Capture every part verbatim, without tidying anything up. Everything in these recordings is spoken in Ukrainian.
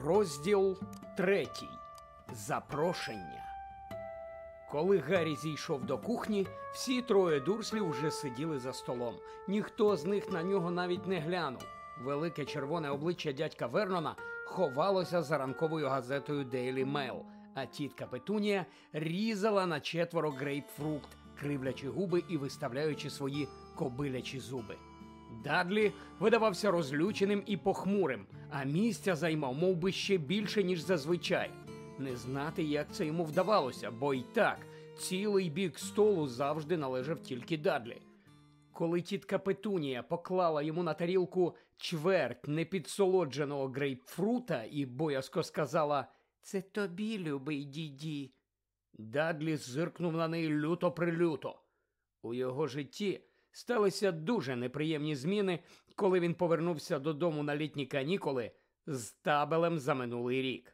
Розділ третій. Запрошення. Коли Гаррі зійшов до кухні, всі троє дурслів вже сиділи за столом. Ніхто з них на нього навіть не глянув. Велике червоне обличчя дядька Вернона ховалося за ранковою газетою Daily Mail, а тітка Петунія різала на четверо грейпфрут, кривлячи губи і виставляючи свої кобилячі зуби. Дадлі видавався розлюченим і похмурим, а місця займав мов би ще більше, ніж зазвичай. Не знати, як це йому вдавалося, бо й так цілий бік столу завжди належав тільки Дадлі. Коли тітка Петунія поклала йому на тарілку чверть непідсолодженого грейпфрута і боязко сказала «Це тобі, любий діді», Дадлі зиркнув на неї люто-прилюто. У його житті сталися дуже неприємні зміни, коли він повернувся додому на літні канікули з табелем за минулий рік.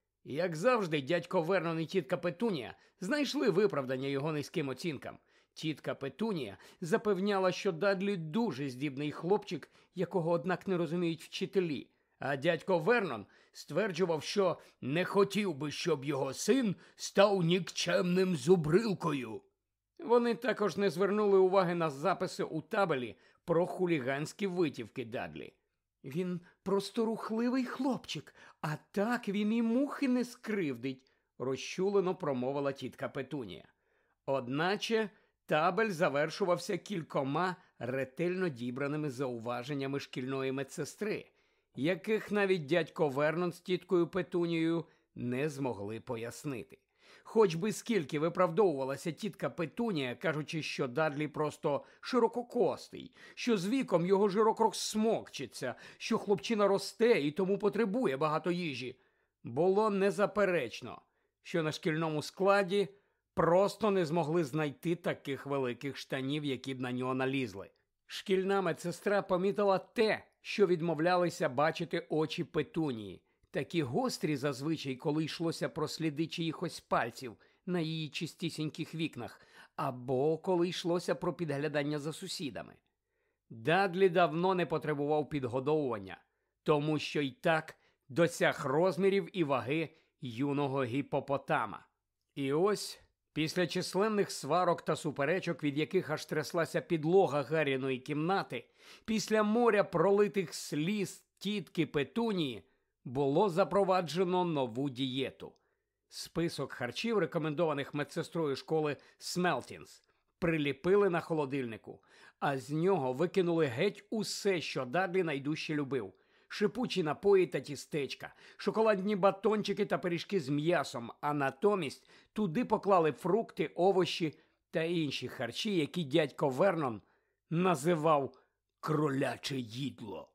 Як завжди, дядько Вернон і тітка Петунія знайшли виправдання його низьким оцінкам. Тітка Петунія запевняла, що Дадлі дуже здібний хлопчик, якого, однак, не розуміють вчителі. А дядько Вернон стверджував, що не хотів би, щоб його син став нікчемним зубрилкою. Вони також не звернули уваги на записи у табелі про хуліганські витівки Дадлі. «Він просто рухливий хлопчик, а так він і мухи не скривдить», – розчулено промовила тітка Петунія. Одначе табель завершувався кількома ретельно дібраними зауваженнями шкільної медсестри, яких навіть дядько Вернон з тіткою Петунією не змогли пояснити. Хоч би скільки виправдовувалася тітка Петунія, кажучи, що Дадлі просто ширококостий, що з віком його жирок смокчиться, що хлопчина росте і тому потребує багато їжі, було незаперечно, що на шкільному складі просто не змогли знайти таких великих штанів, які б на нього налізли. Шкільна медсестра помітила те, що відмовлялися бачити очі Петунії. Такі гострі зазвичай, коли йшлося про сліди чиїхось пальців на її чистісіньких вікнах, або коли йшлося про підглядання за сусідами. Дадлі давно не потребував підгодовування, тому що й так досяг розмірів і ваги юного гіпопотама. І ось, після численних сварок та суперечок, від яких аж тряслася підлога Гарріної кімнати, після моря пролитих сліз тітки Петунії, було запроваджено нову дієту. Список харчів, рекомендованих медсестрою школи Смелтінс, приліпили на холодильнику, а з нього викинули геть усе, що Дадлі найдужче любив. Шипучі напої та тістечка, шоколадні батончики та пиріжки з м'ясом, а натомість туди поклали фрукти, овочі та інші харчі, які дядько Вернон називав «кроляче їдло».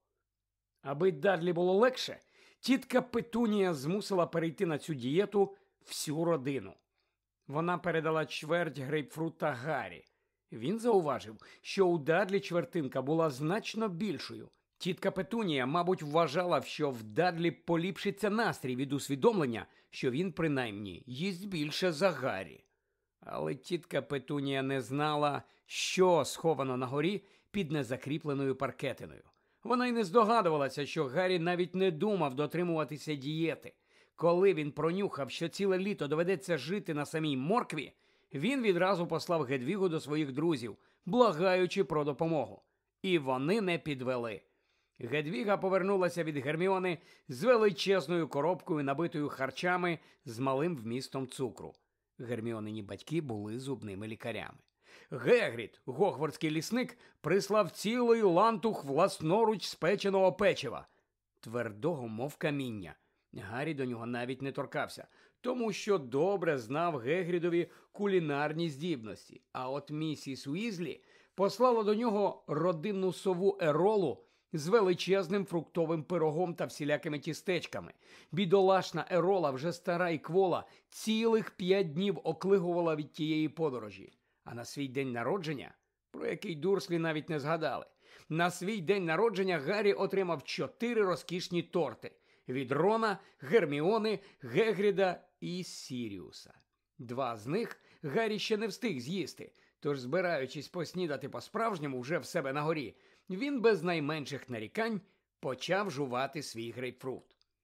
Аби Дадлі було легше, тітка Петунія змусила перейти на цю дієту всю родину. Вона передала чверть грейпфрута Гаррі. Він зауважив, що у Дадлі чвертинка була значно більшою. Тітка Петунія, мабуть, вважала, що в Дадлі поліпшиться настрій від усвідомлення, що він, принаймні, їсть більше за Гаррі. Але тітка Петунія не знала, що сховано на горі під незакріпленою паркетиною. Вона й не здогадувалася, що Гаррі навіть не думав дотримуватися дієти. Коли він пронюхав, що ціле літо доведеться жити на самій моркві, він відразу послав Гедвігу до своїх друзів, благаючи про допомогу. І вони не підвели. Гедвіга повернулася від Герміони з величезною коробкою, набитою харчами з малим вмістом цукру. Герміонині батьки були зубними лікарями. Гегрід, гогвартський лісник, прислав цілий лантух власноруч спеченого печива, твердого, мов каміння. Гаррі до нього навіть не торкався, тому що добре знав Гегрідові кулінарні здібності. А от місіс Уізлі послала до нього родинну сову Еролу з величезним фруктовим пирогом та всілякими тістечками. Бідолашна Ерола, вже стара і квола, цілих п'ять днів оклигувала від тієї подорожі. А на свій день народження, про який дурслі навіть не згадали, на свій день народження Гаррі отримав чотири розкішні торти – від Рона, Герміони, Гегріда і Сіріуса. Два з них Гаррі ще не встиг з'їсти, тож, збираючись поснідати по-справжньому вже в себе на горі, він без найменших нарікань почав жувати свій грейпфрут.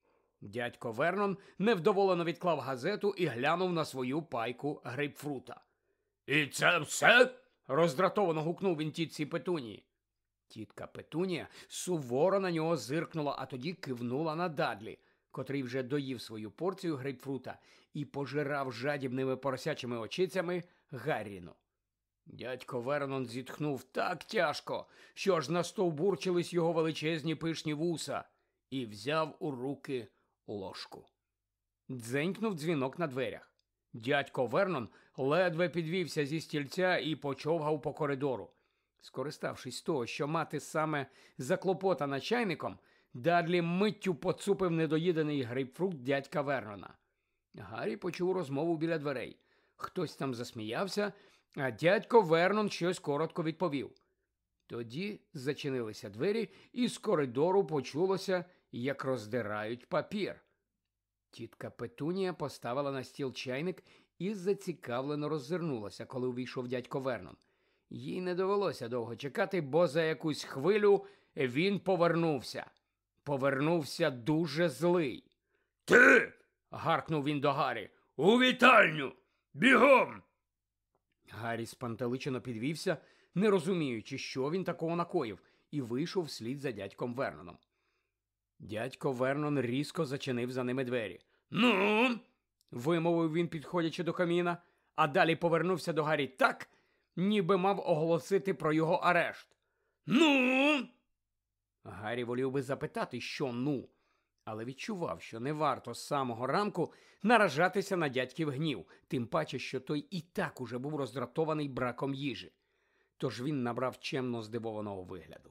Дядько Вернон невдоволено відклав газету і глянув на свою пайку грейпфрута. «І це все?» – роздратовано гукнув він тітці Петунії. Тітка Петунія суворо на нього зиркнула, а тоді кивнула на Дадлі, котрий вже доїв свою порцію грейпфрута і пожирав жадібними поросячими очицями Гарріну. Дядько Вернон зітхнув так тяжко, що аж настовбурчились його величезні пишні вуса, і взяв у руки ложку. Дзенькнув дзвінок на дверях. Дядько Вернон ледве підвівся зі стільця і почовгав по коридору. Скориставшись того, що мати саме заклопотана чайником, Дадлі миттю поцупив недоїдений грейпфрут дядька Вернона. Гаррі почув розмову біля дверей. Хтось там засміявся, а дядько Вернон щось коротко відповів. Тоді зачинилися двері, і з коридору почулося, як роздирають папір. Тітка Петунія поставила на стіл чайник і зацікавлено роззирнулася, коли увійшов дядько Вернон. Їй не довелося довго чекати, бо за якусь хвилю він повернувся. Повернувся дуже злий. «Ти!» – гаркнув він до Гаррі. «У вітальню! Бігом!» Гаррі спантеличено підвівся, не розуміючи, що він такого накоїв, і вийшов вслід за дядьком Верноном. Дядько Вернон різко зачинив за ними двері. «Ну?» – вимовив він, підходячи до каміна, а далі повернувся до Гаррі так, ніби мав оголосити про його арешт. «Ну?» Гаррі волів би запитати, що «ну», але відчував, що не варто з самого ранку наражатися на дядьків гнів, тим паче, що той і так уже був роздратований браком їжі. Тож він набрав чемно здивованого вигляду.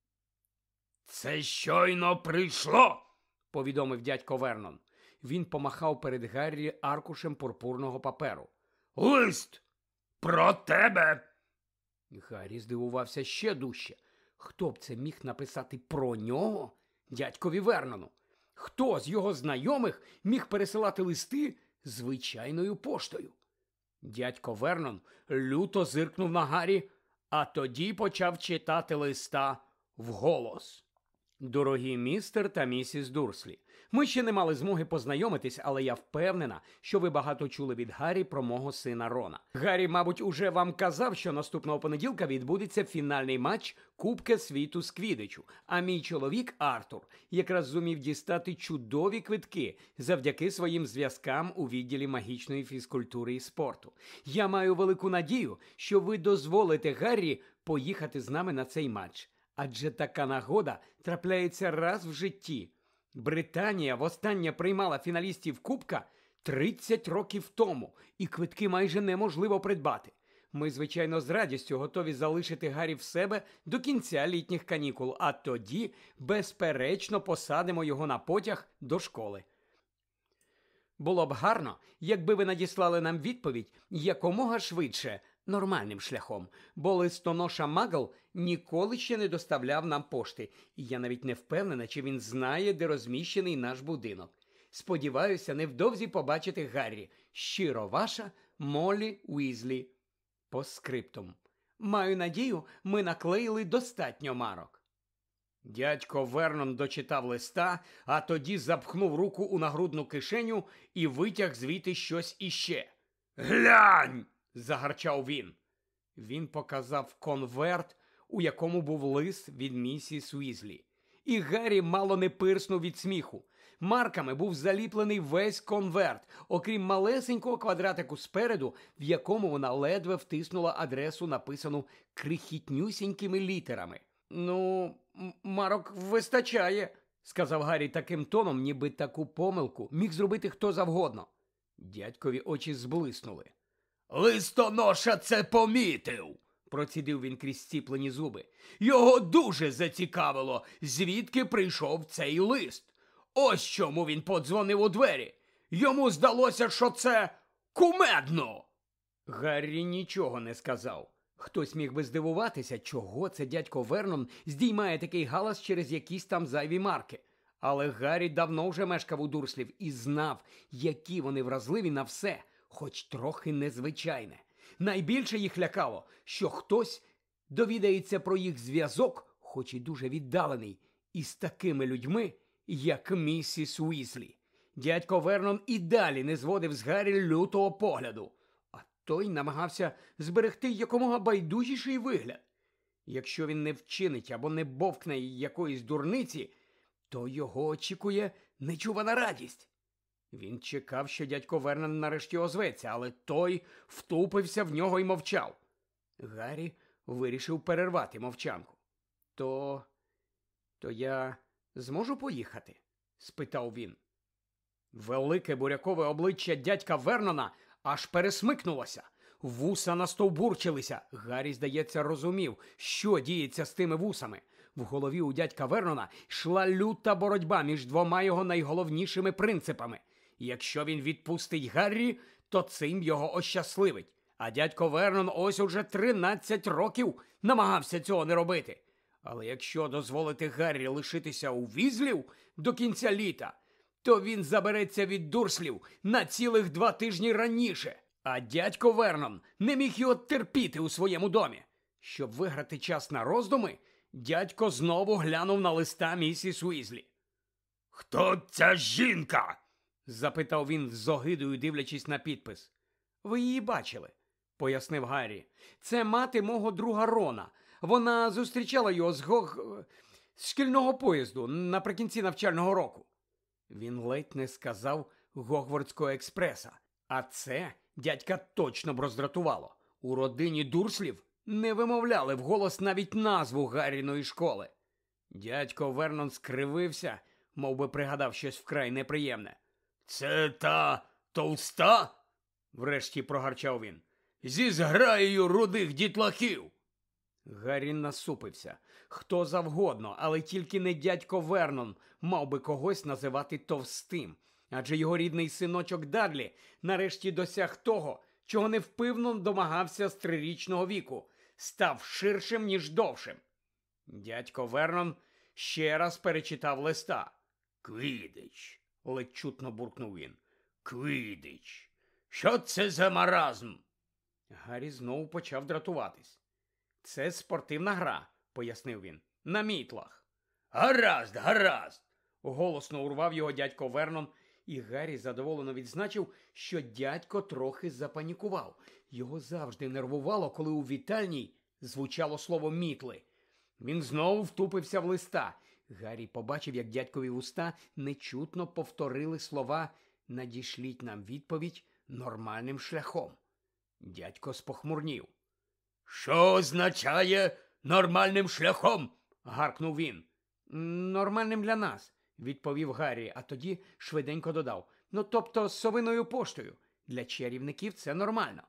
«Це щойно прийшло!» – повідомив дядько Вернон. Він помахав перед Гаррі аркушем пурпурного паперу. «Лист! Про тебе!» Гаррі здивувався ще дужче. Хто б це міг написати про нього, дядькові Вернону? Хто з його знайомих міг пересилати листи звичайною поштою? Дядько Вернон люто зиркнув на Гаррі, а тоді почав читати листа вголос. «Дорогі містер та місіс Дурслі, ми ще не мали змоги познайомитись, але я впевнена, що ви багато чули від Гаррі про мого сина Рона. Гаррі, мабуть, уже вам казав, що наступного понеділка відбудеться фінальний матч Кубка світу з квіддичу, а мій чоловік Артур якраз зумів дістати чудові квитки завдяки своїм зв'язкам у відділі магічної фізкультури і спорту. Я маю велику надію, що ви дозволите Гаррі поїхати з нами на цей матч. Адже така нагода трапляється раз в житті. Британія востаннє приймала фіналістів Кубка тридцять років тому, і квитки майже неможливо придбати. Ми, звичайно, з радістю готові залишити Гаррі в себе до кінця літніх канікул, а тоді, безперечно, посадимо його на потяг до школи. Було б гарно, якби ви надіслали нам відповідь якомога швидше, нормальним шляхом, бо листоноша Магл ніколи ще не доставляв нам пошти, і я навіть не впевнена, чи він знає, де розміщений наш будинок. Сподіваюся, невдовзі побачити Гаррі. Щиро ваша Моллі Уізлі. Постскриптум. Маю надію, ми наклеїли достатньо марок. Дядько Вернон дочитав листа, а тоді запхнув руку у нагрудну кишеню і витяг звідти щось іще. «Глянь!» – загарчав він. Він показав конверт, у якому був лист від місіс Уізлі. І Гаррі мало не пирснув від сміху. Марками був заліплений весь конверт, окрім малесенького квадратику спереду, в якому вона ледве втиснула адресу, написану крихітнюсінькими літерами. «Ну, марок вистачає», – сказав Гаррі таким тоном, ніби таку помилку міг зробити хто завгодно. Дядькові очі зблиснули. «Листоноша це помітив», – процідив він крізь зціплені зуби. «Його дуже зацікавило, звідки прийшов цей лист. Ось чому він подзвонив у двері. Йому здалося, що це кумедно». Гаррі нічого не сказав. Хтось міг би здивуватися, чого це дядько Вернон здіймає такий галас через якісь там зайві марки. Але Гаррі давно вже мешкав у Дурслів і знав, які вони вразливі на все, хоч трохи незвичайне. Найбільше їх лякало, що хтось довідається про їх зв'язок, хоч і дуже віддалений, із такими людьми, як місіс Уізлі. дядько Вернон і далі не зводив з Гаррі лютого погляду, а той намагався зберегти якомога байдужіший вигляд. Якщо він не вчинить або не бовкне якоїсь дурниці, то його очікує нечувана радість. Він чекав, що дядько Вернон нарешті озветься, але той втупився в нього і мовчав. Гаррі вирішив перервати мовчанку. То... то я зможу поїхати? Спитав він. Велике бурякове обличчя дядька Вернона аж пересмикнулося. Вуса настовбурчилися. Гаррі, здається, розумів, що діється з тими вусами. В голові у дядька Вернона йшла люта боротьба між двома його найголовнішими принципами. Якщо він відпустить Гаррі, то цим його ощасливить. А дядько Вернон ось уже тринадцять років намагався цього не робити. Але якщо дозволити Гаррі лишитися у Візлів до кінця літа, то він забереться від Дурслів на цілих два тижні раніше. А дядько Вернон не міг його терпіти у своєму домі. Щоб виграти час на роздуми, дядько знову глянув на листа місіс Уізлі. «Хто ця жінка?» – запитав він з огидою, дивлячись на підпис. «Ви її бачили», – пояснив Гаррі. «Це мати мого друга Рона. Вона зустрічала його з гог... з шкільного поїзду наприкінці навчального року». Він ледь не сказав Гогвартського експреса. А це дядька точно б роздратувало. У родині Дурслів не вимовляли вголос навіть назву Гарріної школи. Дядько Вернон скривився, мов би пригадав щось вкрай неприємне. «Це та товста?» – врешті прогарчав він. «Зі зграєю рудих дітлахів!» Гаррі насупився. Хто завгодно, але тільки не дядько Вернон мав би когось називати товстим. Адже його рідний синочок Дадлі нарешті досяг того, чого невпивно домагався з трирічного віку. Став ширшим, ніж довшим. Дядько Вернон ще раз перечитав листа. «Квідич», – ледь чутно буркнув він. «Квідич. Що це за маразм?» Гаррі знову почав дратуватись. «Це спортивна гра», – пояснив він, – «на мітлах». «Гаразд, гаразд», – голосно урвав його дядько Вернон, і Гаррі задоволено відзначив, що дядько трохи запанікував. Його завжди нервувало, коли у вітальній звучало слово «мітли». Він знову втупився в листа. Гаррі побачив, як дядькові вуста нечутно повторили слова «надішліть нам відповідь нормальним шляхом». Дядько спохмурнів. «Що означає нормальним шляхом?» – гаркнув він. «Нормальним для нас», – відповів Гаррі, а тоді швиденько додав. «Ну, тобто з совиною поштою. Для чарівників це нормально».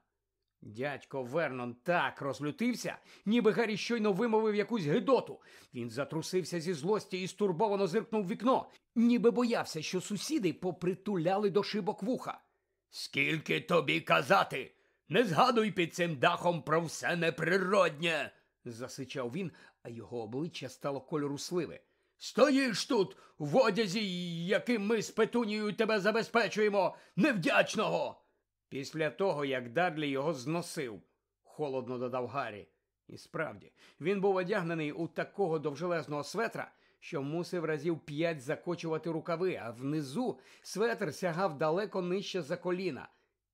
Дядько Вернон так розлютився, ніби Гаррі щойно вимовив якусь гидоту. Він затрусився зі злості і стурбовано зиркнув в вікно, ніби боявся, що сусіди попритуляли до шибок вуха. «Скільки тобі казати? Не згадуй під цим дахом про все неприроднє!» – засичав він, а його обличчя стало кольору сливи. «Стоїш тут в одязі, яким ми з Петунією тебе забезпечуємо, невдячного!» Після того, як Дадлі його зносив, холодно додав Гаррі. І справді, він був одягнений у такого довжелезного светра, що мусив разів п'ять закочувати рукави, а внизу светр сягав далеко нижче за коліна.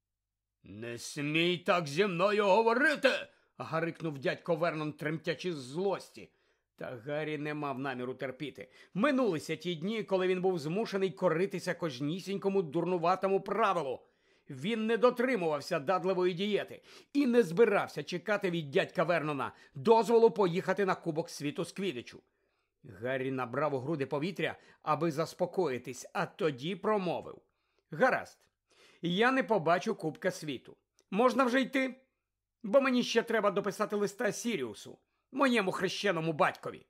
«Не смій так зі мною говорити!» – гарикнув дядько Вернон, тремтячи з злості. Та Гаррі не мав наміру терпіти. Минулися ті дні, коли він був змушений коритися кожнісінькому дурнуватому правилу. Він не дотримувався дадливої дієти і не збирався чекати від дядька Вернона дозволу поїхати на Кубок світу з Квіддичу. Гаррі набрав у груди повітря, аби заспокоїтись, а тоді промовив. «Гаразд, я не побачу Кубка світу. Можна вже йти? Бо мені ще треба дописати листа Сіріусу, моєму хрещеному батькові».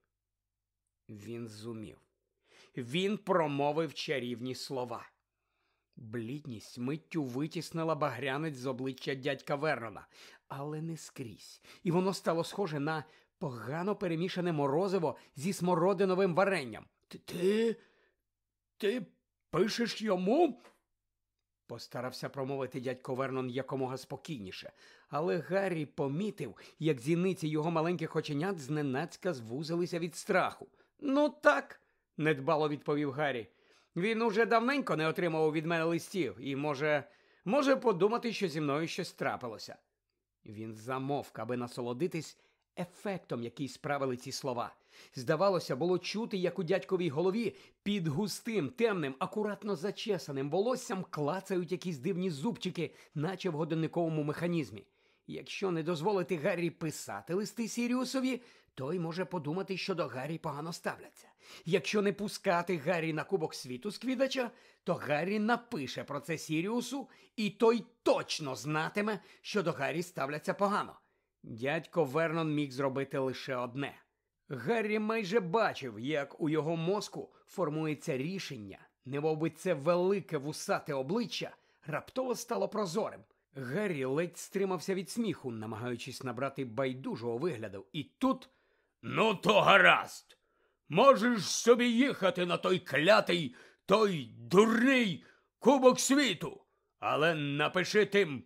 Він зумів. Він промовив чарівні слова. Блідність миттю витіснила багрянець з обличчя дядька Вернона, але не скрізь, і воно стало схоже на погано перемішане морозиво зі смородиновим варенням. «Ти... ти пишеш йому?» Постарався промовити дядько Вернон якомога спокійніше, але Гаррі помітив, як зіниці його маленьких оченят зненацька звузилися від страху. «Ну так», – недбало відповів Гаррі. Він уже давненько не отримував від мене листів і може, може подумати, що зі мною щось трапилося. Він замовк, аби насолодитись ефектом, який справили ці слова. Здавалося, було чути, як у дядьковій голові під густим, темним, акуратно зачесаним волоссям клацають якісь дивні зубчики, наче в годинниковому механізмі. Якщо не дозволити Гаррі писати листи Сіріусові, той може подумати, що до Гаррі погано ставляться. Якщо не пускати Гаррі на Кубок світу з Квіддича, то Гаррі напише про це Сіріусу, і той точно знатиме, що до Гаррі ставляться погано. Дядько Вернон міг зробити лише одне. Гаррі майже бачив, як у його мозку формується рішення, немовби це велике вусате обличчя раптово стало прозорим. Гаррі ледь стримався від сміху, намагаючись набрати байдужого вигляду. І тут... «Ну то гаразд! Можеш собі їхати на той клятий, той дурний Кубок світу! Але напиши тим,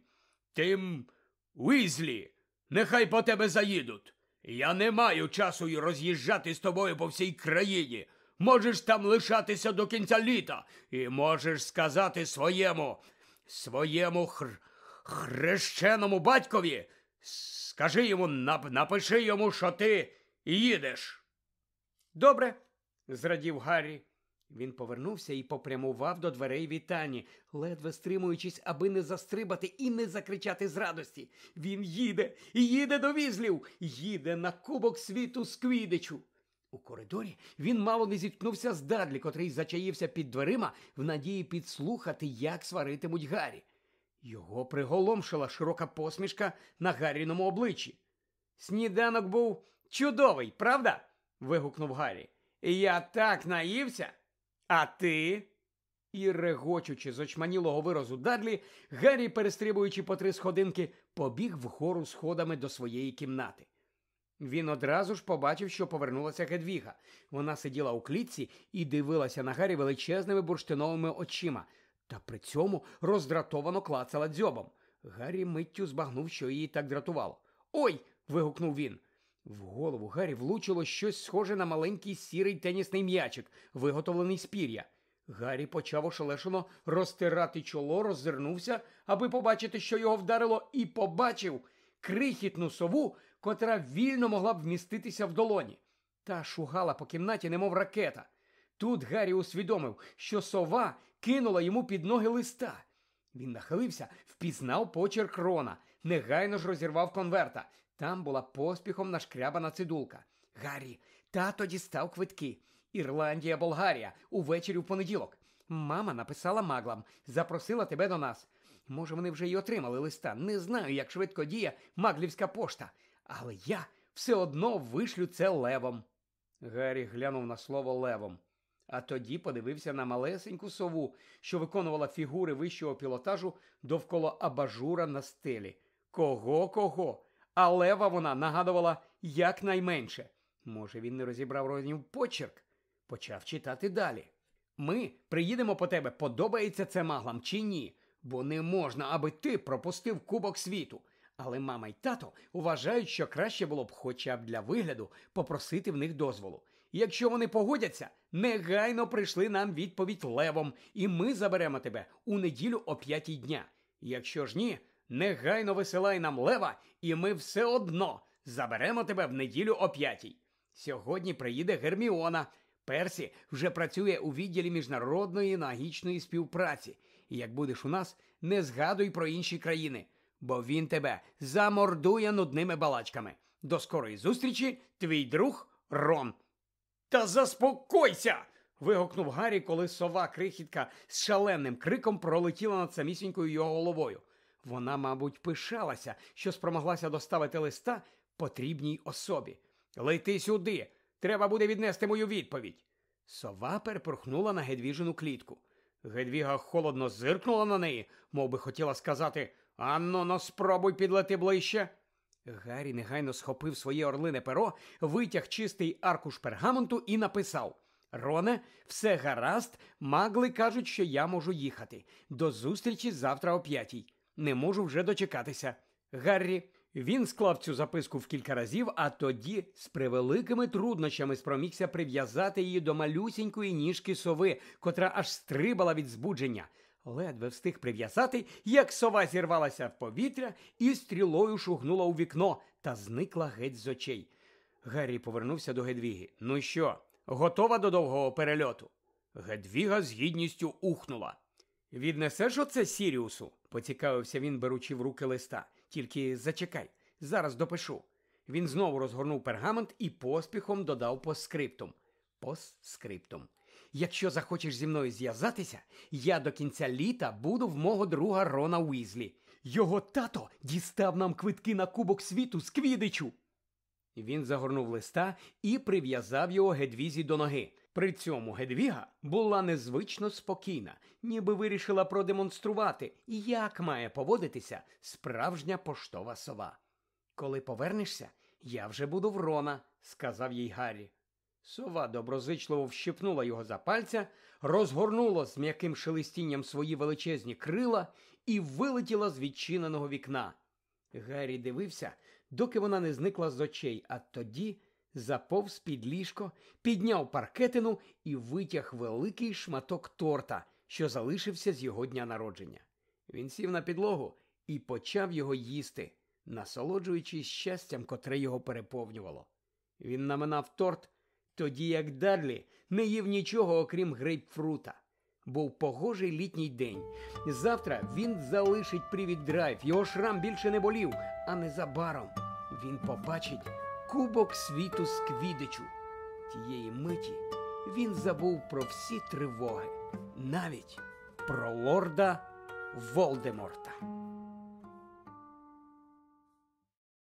тим Уізлі, нехай по тебе заїдуть. Я не маю часу й роз'їжджати з тобою по всій країні. Можеш там лишатися до кінця літа і можеш сказати своєму, своєму хр... хрещеному батькові, скажи йому, нап... напиши йому, що ти їдеш». «Добре», – зрадів Гаррі. Він повернувся і попрямував до дверей вітальні, ледве стримуючись, аби не застрибати і не закричати з радості. Він їде, їде до Візлів, їде на Кубок світу з Квіддичу. У коридорі він мало не зіткнувся з Дадлі, котрий зачаївся під дверима в надії підслухати, як сваритимуть Гаррі. Його приголомшила широка посмішка на Гарріному обличчі. «Сніданок був чудовий, правда?» – вигукнув Гаррі. «Я так наївся! А ти?» І, регочучи з очманілого виразу Дадлі, Гаррі, перестрибуючи по три сходинки, побіг вгору сходами до своєї кімнати. Він одразу ж побачив, що повернулася Гедвіга. Вона сиділа у клітці і дивилася на Гаррі величезними бурштиновими очима, та при цьому роздратовано клацала дзьобом. Гаррі миттю збагнув, що її так дратувало. «Ой!» – вигукнув він. В голову Гаррі влучило щось схоже на маленький сірий тенісний м'ячик, виготовлений з пір'я. Гаррі почав ошелешено розтирати чоло, роззирнувся, аби побачити, що його вдарило, і побачив крихітну сову, котра вільно могла б вміститися в долоні. Та шугала по кімнаті, немов ракета. Тут Гаррі усвідомив, що сова кинула йому під ноги листа. Він нахилився, впізнав почерк Рона, негайно ж розірвав конверта. Там була поспіхом нашкрябана цидулка. «Гаррі, тато дістав квитки. Ірландія, Болгарія. Увечері в понеділок. Мама написала маглам. Запросила тебе до нас. Може, вони вже й отримали листа. Не знаю, як швидко діє маглівська пошта. Але я все одно вишлю це левом». Гаррі глянув на слово «левом». А тоді подивився на малесеньку сову, що виконувала фігури вищого пілотажу довкола абажура на стелі. Кого-кого? А лева вона нагадувала якнайменше. Може, він не розібрав Ронів почерк? Почав читати далі. «Ми приїдемо по тебе, подобається це маглам чи ні? Бо не можна, аби ти пропустив Кубок світу. Але мама й тато вважають, що краще було б хоча б для вигляду попросити в них дозволу. Якщо вони погодяться, негайно прийшли нам відповідь левом, і ми заберемо тебе у неділю о п'ятій дня. Якщо ж ні, негайно висилай нам лева, і ми все одно заберемо тебе в неділю о п'ятій. Сьогодні приїде Герміона. Персі вже працює у відділі міжнародної магічної співпраці. І як будеш у нас, не згадуй про інші країни, бо він тебе замордує нудними балачками. До скорої зустрічі, твій друг Рон». «Та заспокойся!» – вигукнув Гаррі, коли сова-крихітка з шаленим криком пролетіла над самісінькою його головою. Вона, мабуть, пишалася, що спромоглася доставити листа потрібній особі. «Лети сюди! Треба буде віднести мою відповідь!» Сова перепорхнула на Гедвіжину клітку. Гедвіга холодно зиркнула на неї, мов би хотіла сказати «Анно, но спробуй підлети ближче!» Гаррі негайно схопив своє орлине перо, витяг чистий аркуш пергаменту і написав: «Роне, все гаразд, магли кажуть, що я можу їхати. До зустрічі завтра о п'ятій. Не можу вже дочекатися. Гаррі». Він склав цю записку в кілька разів, а тоді з превеликими труднощами спромігся прив'язати її до малюсінької ніжки сови, котра аж стрибала від збудження. Ледве встиг прив'язати, як сова зірвалася в повітря і стрілою шугнула у вікно та зникла геть з очей. Гаррі повернувся до Гедвіги. «Ну що, готова до довгого перельоту?» Гедвіга з гідністю ухнула. «Віднесеш оце Сіріусу?» – поцікавився він, беручи в руки листа. «Тільки зачекай, зараз допишу». Він знову розгорнув пергамент і поспіхом додав постскриптум. Постскриптум. «Якщо захочеш зі мною зв'язатися, я до кінця літа буду в мого друга Рона Уізлі. Його тато дістав нам квитки на Кубок світу з Квіддичу». Він загорнув листа і прив'язав його Гедвізі до ноги. При цьому Гедвіга була незвично спокійна, ніби вирішила продемонструвати, як має поводитися справжня поштова сова. «Коли повернешся, я вже буду в Рона», – сказав їй Гаррі. Сова доброзичливо вщипнула його за пальця, розгорнула з м'яким шелестінням свої величезні крила і вилетіла з відчиненого вікна. Гаррі дивився, доки вона не зникла з очей, а тоді заповз під ліжко, підняв паркетину і витяг великий шматок торта, що залишився з його дня народження. Він сів на підлогу і почав його їсти, насолоджуючись щастям, котре його переповнювало. Він наминав торт, тоді як Дадлі не їв нічого, окрім грейпфрута. Був погожий літній день. Завтра він залишить Привід Драйв, його шрам більше не болів, а незабаром він побачить Кубок світу з Квіддичу. Тієї миті він забув про всі тривоги, навіть про лорда Волдеморта.